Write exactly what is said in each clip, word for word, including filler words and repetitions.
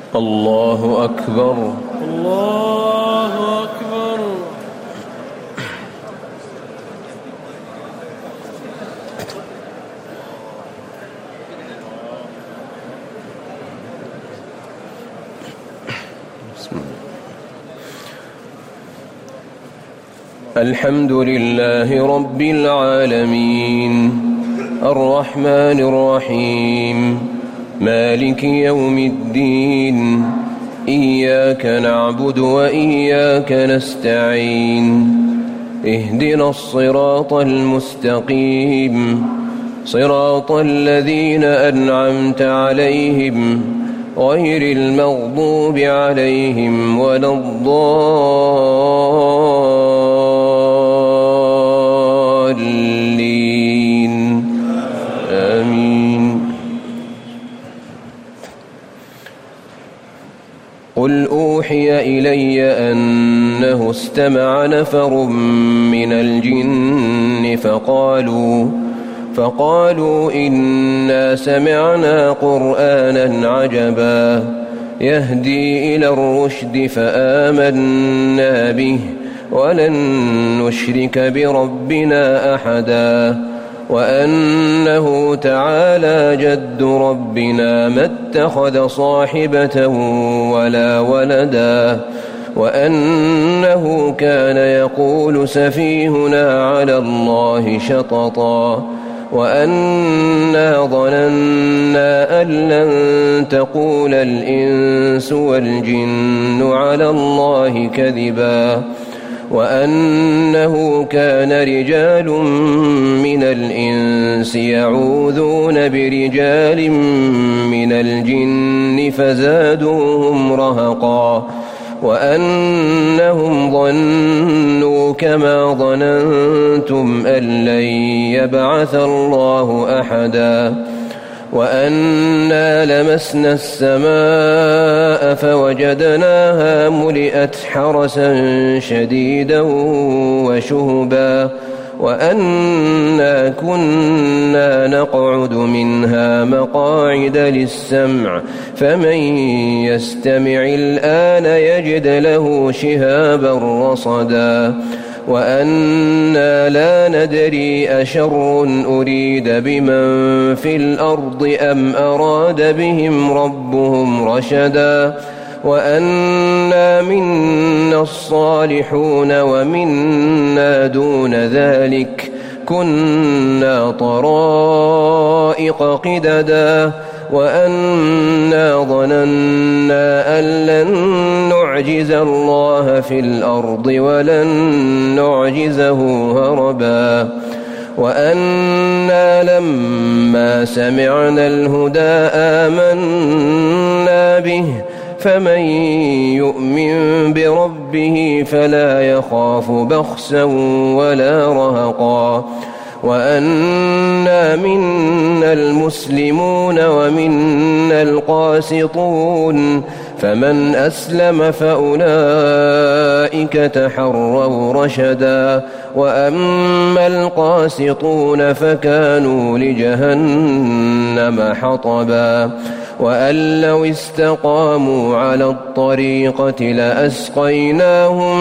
الله أكبر. الله أكبر. الحمد لله رب العالمين الرحمن الرحيم مالك يوم الدين إياك نعبد وإياك نستعين اهدنا الصراط المستقيم صراط الذين أنعمت عليهم غير المغضوب عليهم ولا الضالين آمين. قل أوحي إلي أنه استمع نفر من الجن فقالوا فقالوا إنا سمعنا قرآنا عجبا يهدي إلى الرشد فآمنا به ولن نشرك بربنا أحدا وأنه تعالى جد ربنا ما اتخذ صاحبة ولا ولدا وأنه كان يقول سفيهنا على الله شططا وأنا ظننا أن لن تقول الإنس والجن على الله كذبا وأنه كان رجال من الإنس يعوذون برجال من الجن فزادوهم رهقا وأنهم ظنوا كما ظننتم أن لن يبعث الله أحدا وأنا لمسنا السماء فوجدناها ملئت حرسا شديدا وشهبا وأنا كنا نقعد منها مقاعد للسمع فمن يستمع الآن يجد له شهابا رصدا وأنا لا ندري أشر أريد بمن في الأرض أم أراد بهم ربهم رشدا وأنا منا الصالحون ومنا دون ذلك كنا طرائق قددا وأنا ظننا أن لن نعجز الله في الأرض ولن نعجزه هربا وأنا لما سمعنا الهدى آمنا به فمن يؤمن بربه فلا يخاف بخسا ولا رهقا وأنا منا المسلمون ومنا القاسطون فمن أسلم فأولئك تحروا رشدا وأما القاسطون فكانوا لجهنم حطبا وأن لو استقاموا على الطريقة لأسقيناهم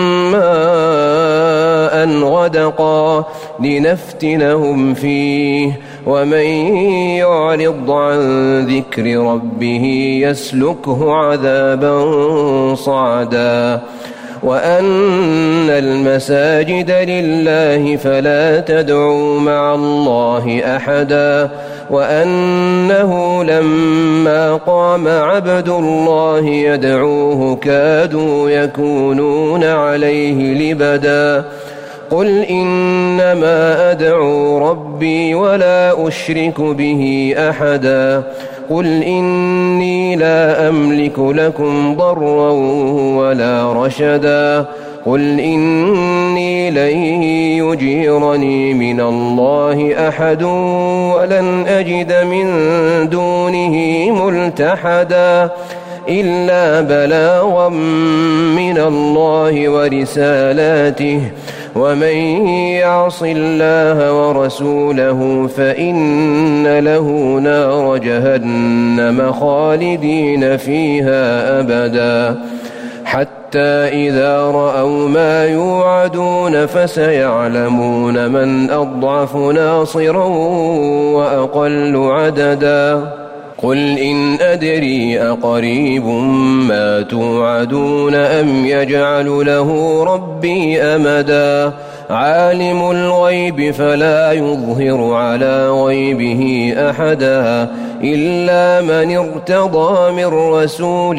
ماء غدقا لنفتنهم فيه ومن يعرض عن ذكر ربه يسلكه عذابا صعدا وأن المساجد لله فلا تدعوا مع الله أحدا وأنه لما قام عبد الله يدعوه كادوا يكونون عليه لبدا قل إنما أدعو ربي ولا أشرك به أحدا قل إني لا أملك لكم ضرا ولا رشدا قل إني لن يجيرني من الله أحد ولن أجد من دونه ملتحدا إلا بلاغا من الله ورسالاته ومن يعص الله ورسوله فإن له نار جهنم خالدين فيها أبدا حتى إذا رأوا ما يوعدون فسيعلمون من أضعف ناصرا وأقل عددا قل إن أدري أقريب ما توعدون أم يجعل له ربي أمدا عالم الغيب فلا يظهر على غيبه أحدا إلا من ارتضى من رسول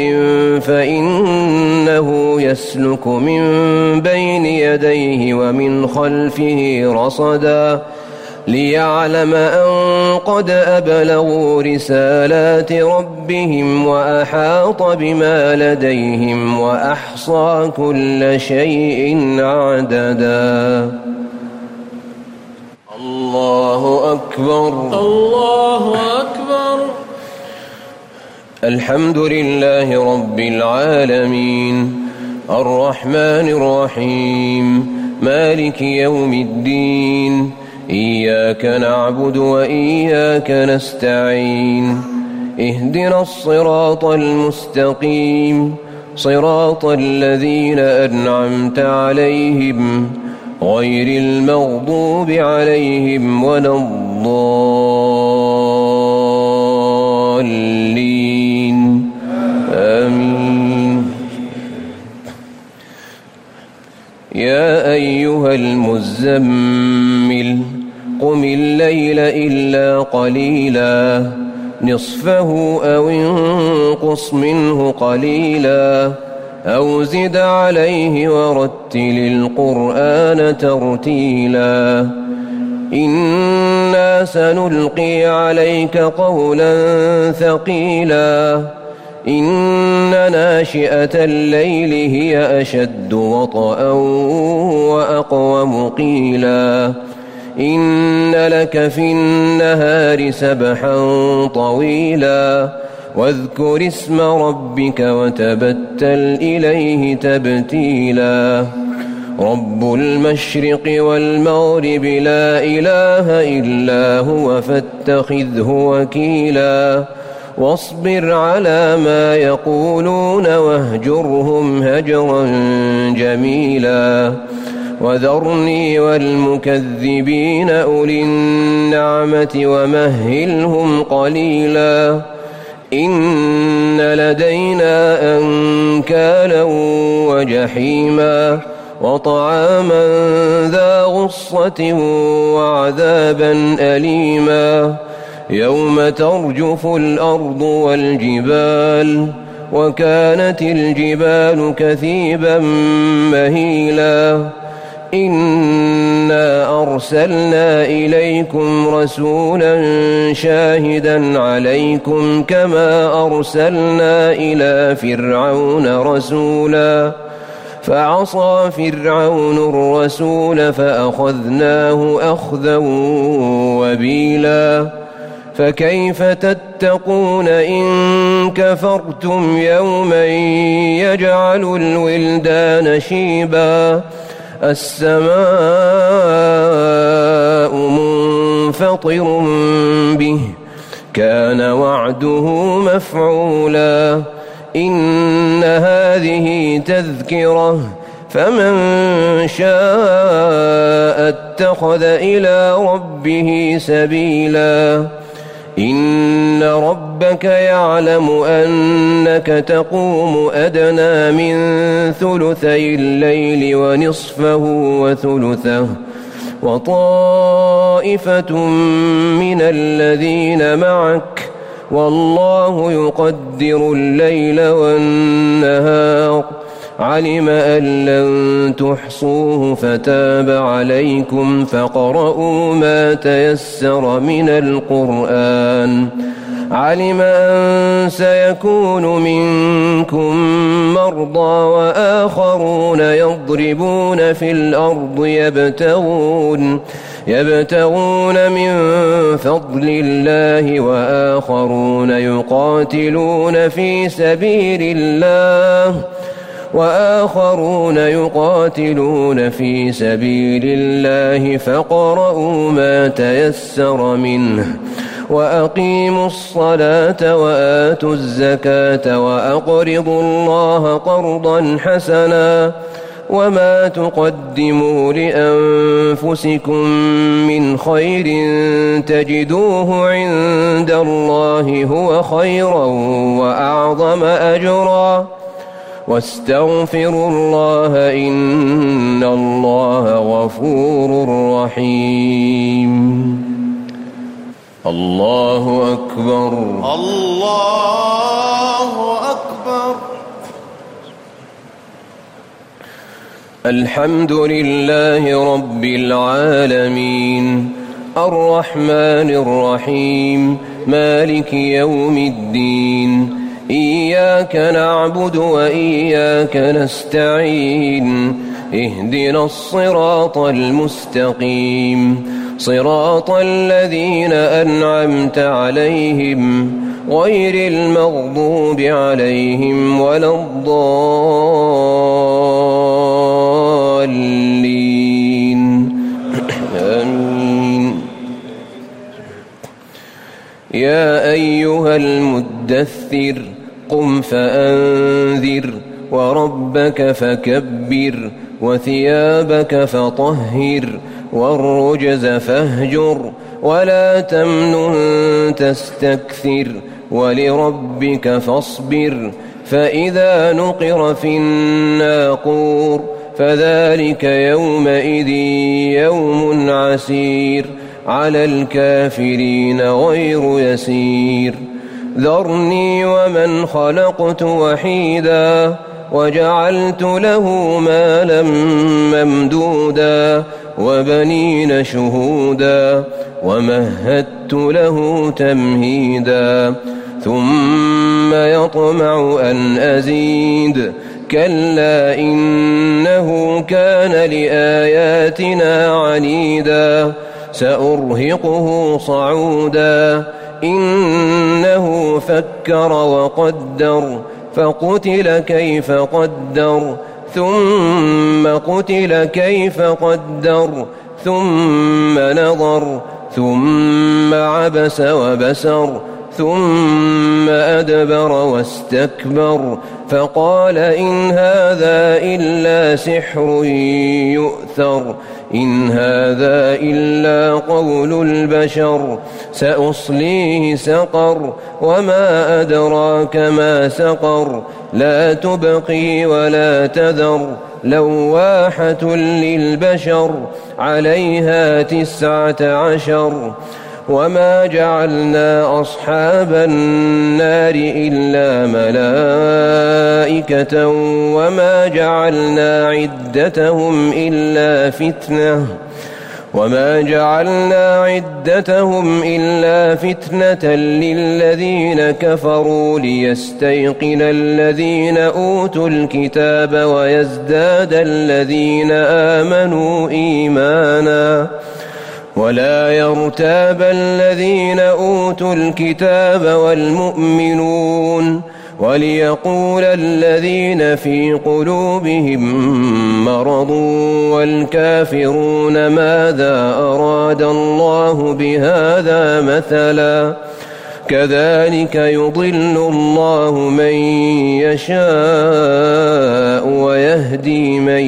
فإنه يسلك من بين يديه ومن خلفه رصدا ليعلم أن قد أبلغوا رسالات ربهم وأحاط بما لديهم وأحصى كل شيء عددا. الله أكبر الله أكبر. الحمد لله رب العالمين الرحمن الرحيم مالك يوم الدين إياك نعبد وإياك نستعين اهدنا الصراط المستقيم صراط الذين أنعمت عليهم غير المغضوب عليهم ولا الضالين آمين. يا أيها المزمل قم الليل إلا قليلا نصفه أو انقص منه قليلا أو زد عليه ورتل القرآن ترتيلا إنا سنلقي عليك قولا ثقيلا إن ناشئة الليل هي أشد وطئا وأقوم قيلا إن لك في النهار سبحا طويلا واذكر اسم ربك وتبتل إليه تبتيلا رب المشرق والمغرب لا إله إلا هو فاتخذه وكيلا واصبر على ما يقولون واهجرهم هجرا جميلا وذرني والمكذبين أولي النعمة ومهلهم قليلا إن لدينا أنكالا وجحيما وطعاما ذا غصة وعذابا أليما يوم ترجف الأرض والجبال وكانت الجبال كثيبا مهيلا إنا أرسلنا إليكم رسولا شاهدا عليكم كما أرسلنا إلى فرعون رسولا فعصى فرعون الرسول فأخذناه أخذا وبيلا فكيف تتقون إن كفرتم يوما يجعل الولدان شيبا السماء منفطر به كان وعده مفعولا إن هذه تذكرة فمن شاء اتخذ إلى ربه سبيلا إن ربك يعلم أنك تقوم أدنى من ثلثي الليل ونصفه وثلثه وطائفة من الذين معك والله يقدر الليل والنهار علم أن لن تحصوه فتاب عليكم فاقرؤوا ما تيسر من القرآن علم أن سيكون منكم مرضى وآخرون يضربون في الأرض يبتغون يبتغون من فضل الله وآخرون يقاتلون في سبيل الله وآخرون يقاتلون في سبيل الله فاقرؤوا ما تيسر منه وأقيموا الصلاة وآتوا الزكاة وأقرضوا الله قرضا حسنا وما تقدموا لأنفسكم من خير تجدوه عند الله هو خيرا وأعظم أجرا واستغفروا الله إن الله غفور رحيم. الله أكبر. الله أكبر. الحمد لله رب العالمين الرحمن الرحيم مالك يوم الدين إياك نعبد وإياك نستعين اهدنا الصراط المستقيم صراط الذين أنعمت عليهم غير المغضوب عليهم ولا الضالين آمين. يا أيها المدثر قم فأنذر وربك فكبر وثيابك فطهر والرجز فاهجر ولا تمنن تستكثر ولربك فاصبر فإذا نقر في الناقور فذلك يومئذ يوم عسير على الكافرين غير يسير. ذرني ومن خلقت وحيدا وجعلت له مالا ممدودا وبنين شهودا ومهدت له تمهيدا ثم يطمع أن أزيد كلا إنه كان لآياتنا عنيدا سأرهقه صعودا إنه فكر وقدر فقتل كيف قدر ثم قتل كيف قدر ثم نظر ثم عبس وبسر ثم أدبر واستكبر فقال إن هذا إلا سحر يؤثر إن هذا إلا قول البشر سأصليه سقر وما أدراك ما سقر لا تبقي ولا تذر لواحة للبشر عليها تسعة عشر وما جعلنا أصحاب النار إلا ملائكة وما جعلنا عدتهم إلا فتنة وما جعلنا عدتهم إلا فتنة للذين كفروا ليستيقن الذين أوتوا الكتاب ويزداد الذين آمنوا إيمانا ولا يرتاب الذين أوتوا الكتاب والمؤمنون وليقول الذين في قلوبهم مرض والكافرون ماذا أراد الله بهذا مثلا كذلك يضل الله من يشاء ويهدي من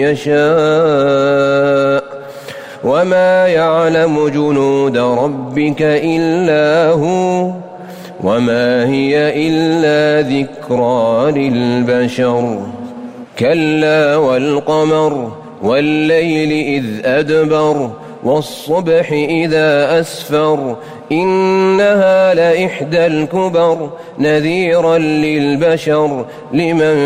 يشاء وما يعلم جنود ربك إلا هو وما هي إلا ذكرى للبشر. كلا والقمر والليل إذ أدبر والصبح إذا أسفر إنها لإحدى الكبر نذيرا للبشر لمن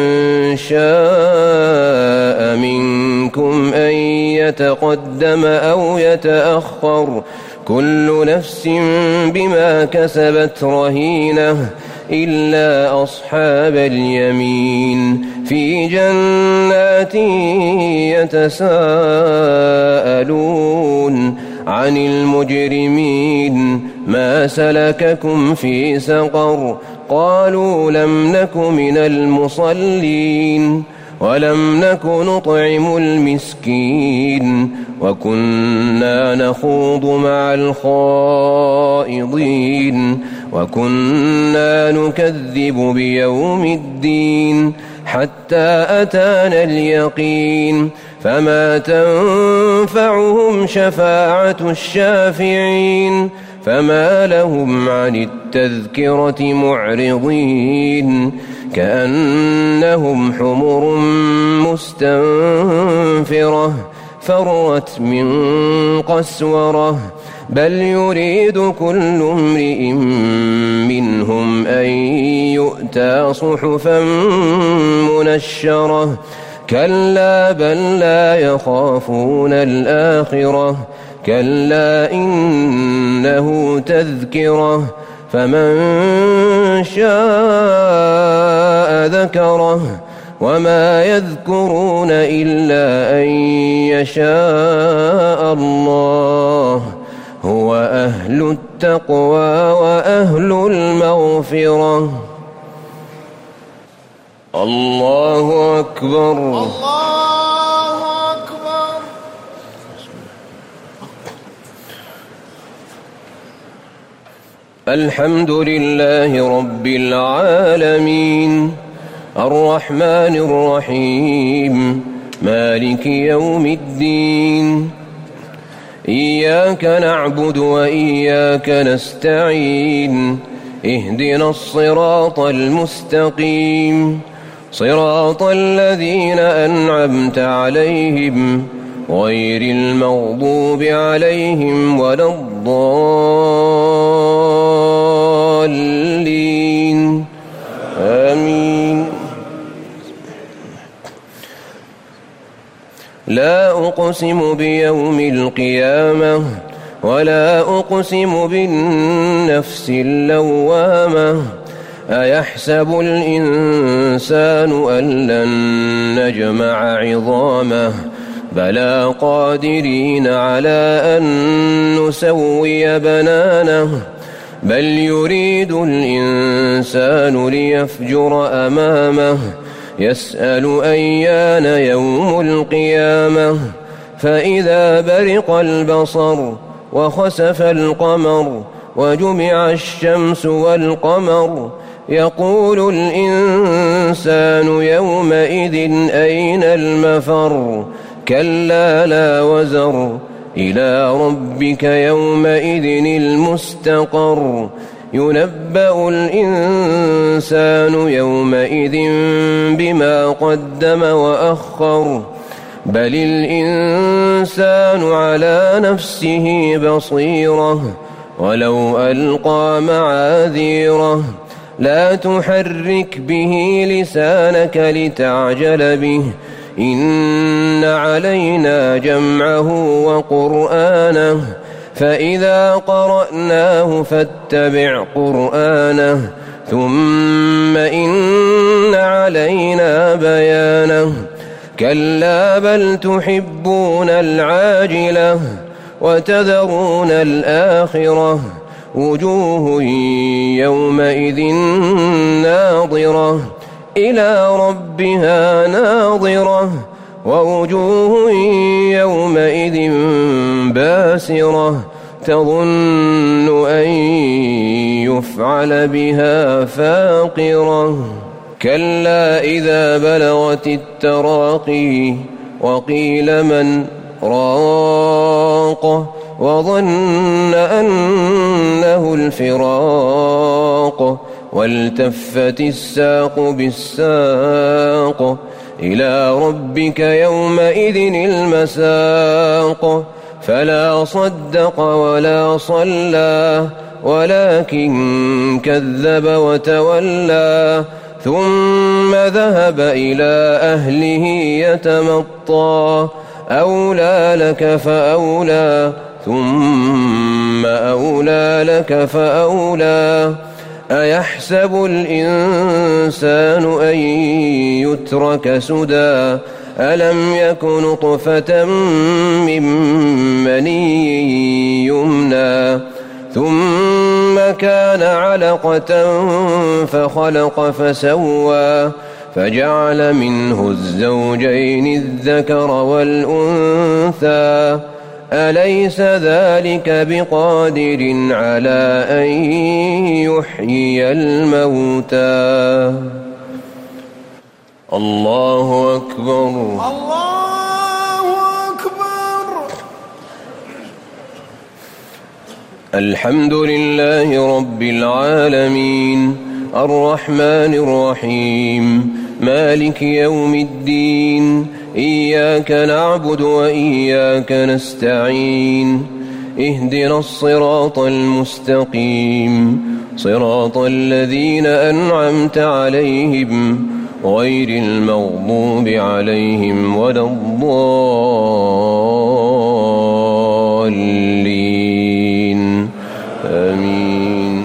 شاء منكم أن يتقدم أو يتأخر كل نفس بما كسبت رهينة إلا أصحاب اليمين في جنات يتساءلون عن المجرمين ما سلككم في سقر قالوا لم نك من المصلين ولم نك نطعم المسكين وكنا نخوض مع الخائضين وكنا نكذب بيوم الدين حتى أتانا اليقين فما تنفعهم شفاعة الشافعين فما لهم عن التذكرة معرضين كأنهم حمر مستنفرة فرت من قسورة بل يريد كل امرئ منهم أن يؤتى صحفا منشرة كلا بل لا يخافون الآخرة كلا إنه تذكرة فمن شاء ذكره وما يذكرون إلا أن يشاء الله هو أهل التقوى وأهل المغفرة. الله أكبر. الله أكبر. الحمد لله رب العالمين الرحمن الرحيم مالك يوم الدين إياك نعبد وإياك نستعين اهدنا الصراط المستقيم صراط الذين أنعمت عليهم غير المغضوب عليهم ولا الضالين آمين. لا أقسم بيوم القيامة ولا أقسم بالنفس اللوامة أيحسب الإنسان أن لن نجمع عظامه بلى قادرين على أن نسوي بنانه بل يريد الإنسان ليفجر أمامه يسأل أيان يوم القيامة فإذا برق البصر وخسف القمر وجمع الشمس والقمر يقول الإنسان يومئذ أين المفر كلا لا وزر إلى ربك يومئذ المستقر ينبأ الإنسان يومئذ بما قدم وأخر بل الإنسان على نفسه بصيرة ولو ألقى معاذيره لا تحرك به لسانك لتعجل به إن علينا جمعه وقرآنه فإذا قرأناه فاتبع قرآنه ثم إن علينا بيانه كلا بل تحبون العاجلة وتذرون الآخرة وجوه يومئذ ناظرة إلى ربها ناظرة ووجوه يومئذ باسرة تظن أن يفعل بها فاقرة كلا إذا بلغت التراقي وقيل من راق وظن أنه الفراق والتفت الساق بالساق إلى ربك يومئذ المساق فلا صدق ولا صلى ولكن كذب وتولى ثم ذهب إلى أهله يتمطى أولى لك فأولى ثم أولى لك فأولى أيحسب الإنسان أن يترك سدى ألم يك نطفة من مني يمنى ثم كان علقة فخلق فسوى فجعل منه الزوجين الذكر والأنثى أليس ذلك بقادر على أن يحيي الموتى الله أكبر الله أكبر. الحمد لله رب العالمين الرحمن الرحيم مالك يوم الدين إياك نعبد وإياك نستعين اهدنا الصراط المستقيم صراط الذين أنعمت عليهم غير المغضوب عليهم ولا الضالين آمين.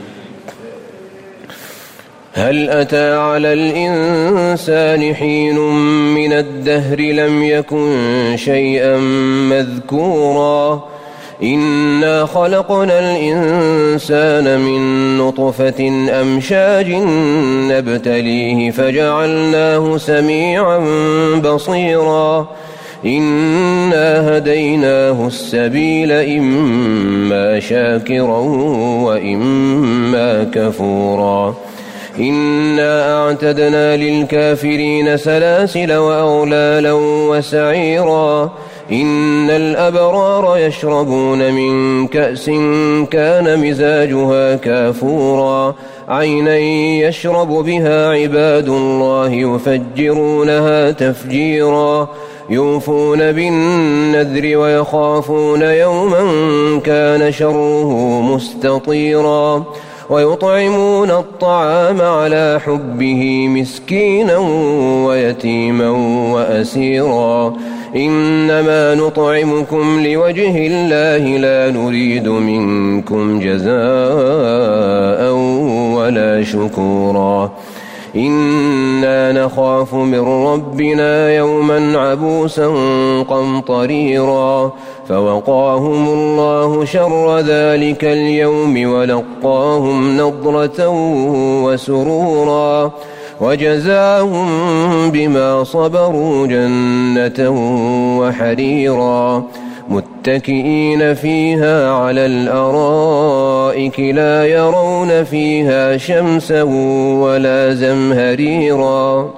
هل أتى على الإنسان حين من الدهر لم يكن شيئا مذكورا إنا خلقنا الإنسان من نطفة أمشاج نبتليه فجعلناه سميعا بصيرا إنا هديناه السبيل إما شاكرا وإما كفورا إنا أعتدنا للكافرين سلاسل وأغلالا وسعيرا إن الأبرار يشربون من كأس كان مزاجها كافورا عينا يشرب بها عباد الله يفجرونها تفجيرا يوفون بالنذر ويخافون يوما كان شره مستطيرا ويطعمون الطعام على حبه مسكينا ويتيما وأسيرا إنما نطعمكم لوجه الله لا نريد منكم جزاء ولا شكورا إنا نخاف من ربنا يوما عبوسا قمطريرا فوقاهم الله شر ذلك اليوم ولقاهم نضرة وسرورا وجزاهم بما صبروا جنة وحريرا متكئين فيها على الأرائك لا يرون فيها شمسا ولا زمهريرا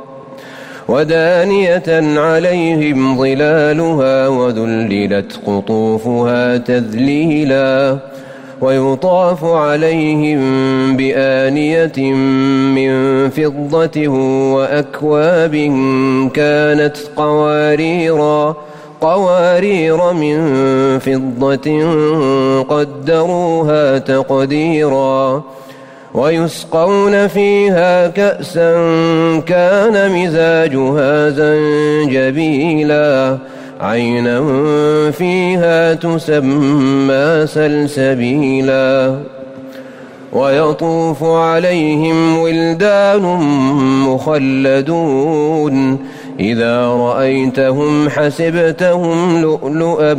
ودانية عليهم ظلالها وذللت قطوفها تذليلا ويطاف عليهم بآنية من فضة وأكواب كانت قواريرا قوارير من فضة قدروها تقديرا ويسقون فيها كأسا كان مزاجها زنجبيلا عينا فيها تسمى سلسبيلا ويطوف عليهم ولدان مخلدون إذا رأيتهم حسبتهم لؤلؤا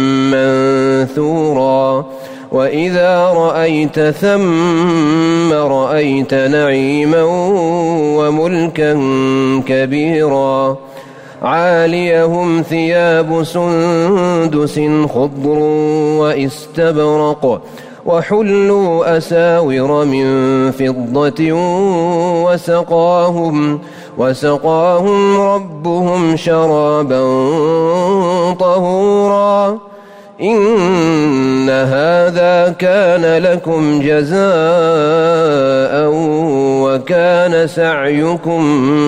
منثورا وإذا رأيت ثم رأيت نعيما وملكا كبيرا عاليهم ثياب سندس خضر واستبرق وحلوا أساور من فضة وسقاهم وسقاهم ربهم شرابا طهورا إن هذا كان لكم جزاء وكان سعيكم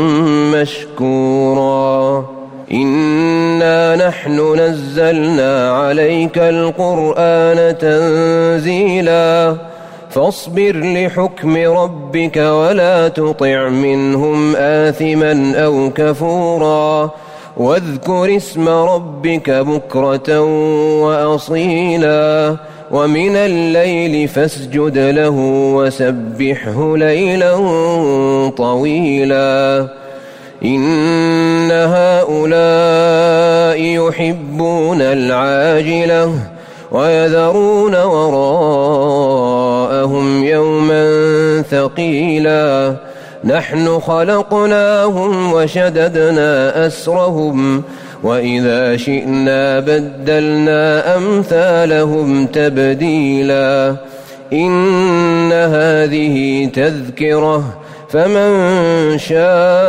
مشكورا إنا نحن نزلنا عليك القرآن تنزيلا فاصبر لحكم ربك ولا تطع منهم آثما أو كفورا واذكر اسم ربك بكرة وأصيلا ومن الليل فاسجد له وسبحه ليلا طويلا إن هؤلاء يحبون العاجلة ويذرون وراءهم يوما ثقيلا نحن خلقناهم وشددنا أسرهم وإذا شئنا بدلنا أمثالهم تبديلا إن هذه تذكرة فمن شاء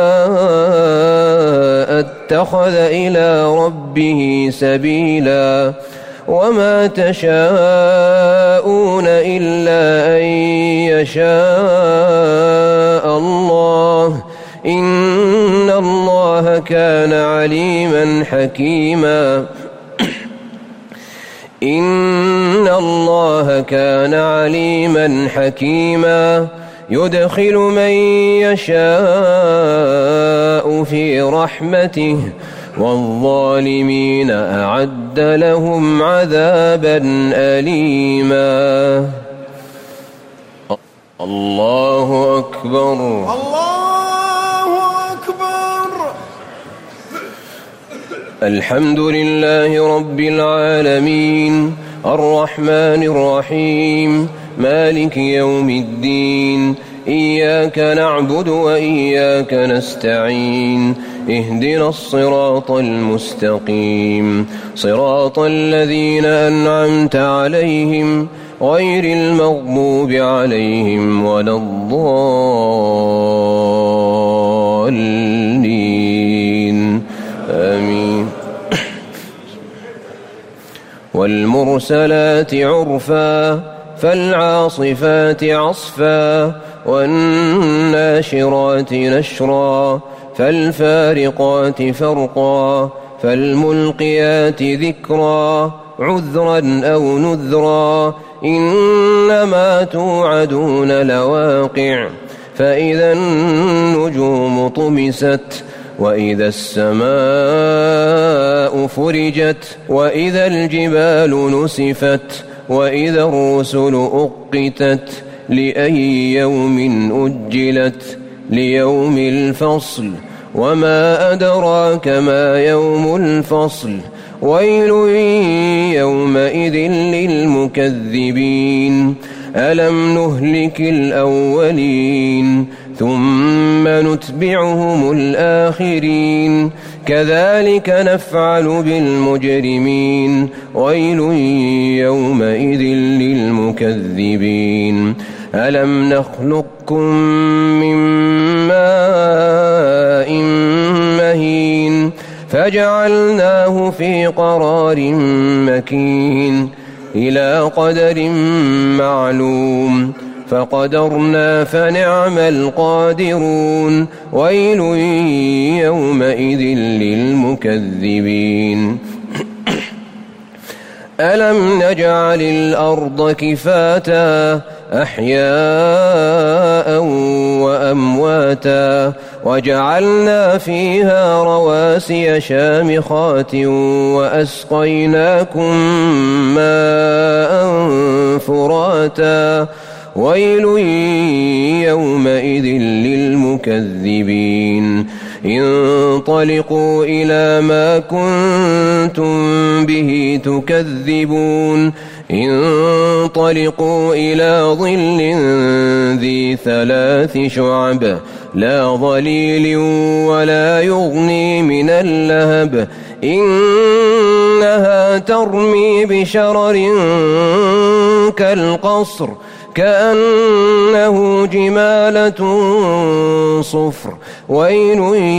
اتخذ إلى ربه سبيلا وما تشاءون إلا أن يشاء الله إن الله كان عليما حكيما إن الله كان عليما حكيما يدخل من يشاء في رحمته والظالمين أعد لهم عذابا أليما. الله أكبر. الله أكبر. الحمد لله رب العالمين الرحمن الرحيم مالك يوم الدين إياك نعبد وإياك نستعين اهدنا الصراط المستقيم صراط الذين أنعمت عليهم غير المغضوب عليهم ولا الضالين آمين. والمرسلات عرفا فالعاصفات عصفا والناشرات نشرا فالفارقات فرقا فالملقيات ذكرا عذرا أو نذرا إنما توعدون لواقع فإذا النجوم طمست وإذا السماء فرجت وإذا الجبال نسفت وإذا الرسل أقتت لأي يوم أجلت ليوم الفصل وما أدراك ما يوم الفصل ويل يومئذ للمكذبين ألم نهلك الأولين ثم نتبعهم الآخرين كذلك نفعل بالمجرمين ويل يومئذ للمكذبين ألم نخلقكم من ماء مهين فجعلناه في قرار مكين إلى قدر معلوم فقدرنا فنعم القادرون ويل يومئذ للمكذبين ألم نجعل الأرض كفاتا أحياء وأمواتا وجعلنا فيها رواسي شامخات وأسقيناكم ماء فراتا ويل يومئذ للمكذبين انطلقوا إلى ما كنتم به تكذبون انطلقوا إلى ظل ذي ثلاث شعب لا ظليل ولا يغني من اللهب إنها ترمي بشرر كالقصر كأنه جمالة صفر ويل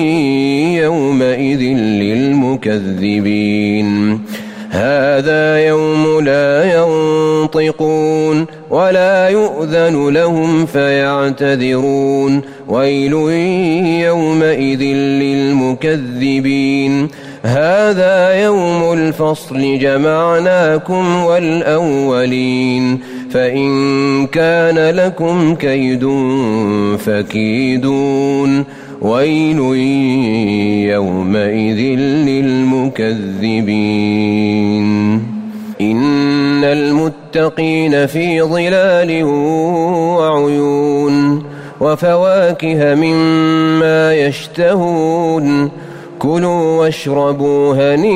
يومئذ للمكذبين هذا يوم لا ينطقون ولا يؤذن لهم فيعتذرون ويل يومئذ للمكذبين هذا يوم الفصل جمعناكم والأولين فإن كان لكم كيد فكيدون ويل يومئذ للمكذبين إن المتقين في ظلال وعيون وفواكه مما يشتهون كلوا واشربوا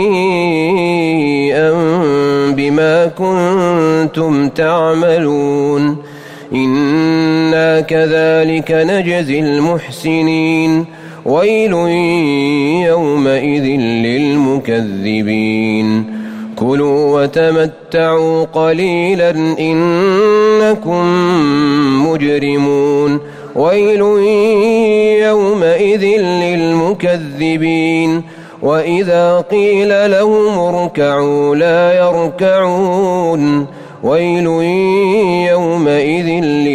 هنيئا بما كنتم تعملون إنا كذلك نجزي المحسنين ويل يومئذ للمكذبين كلوا وتمتعوا قليلا إنكم مجرمون ويل يومئذ للمكذبين وإذا قيل لهم اركعوا لا يركعون ويل يومئذ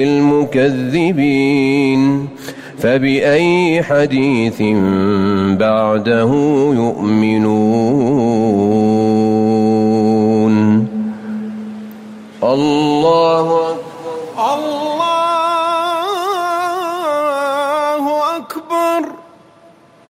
للمكذبين فبأي حديث بعده يؤمنون الله الله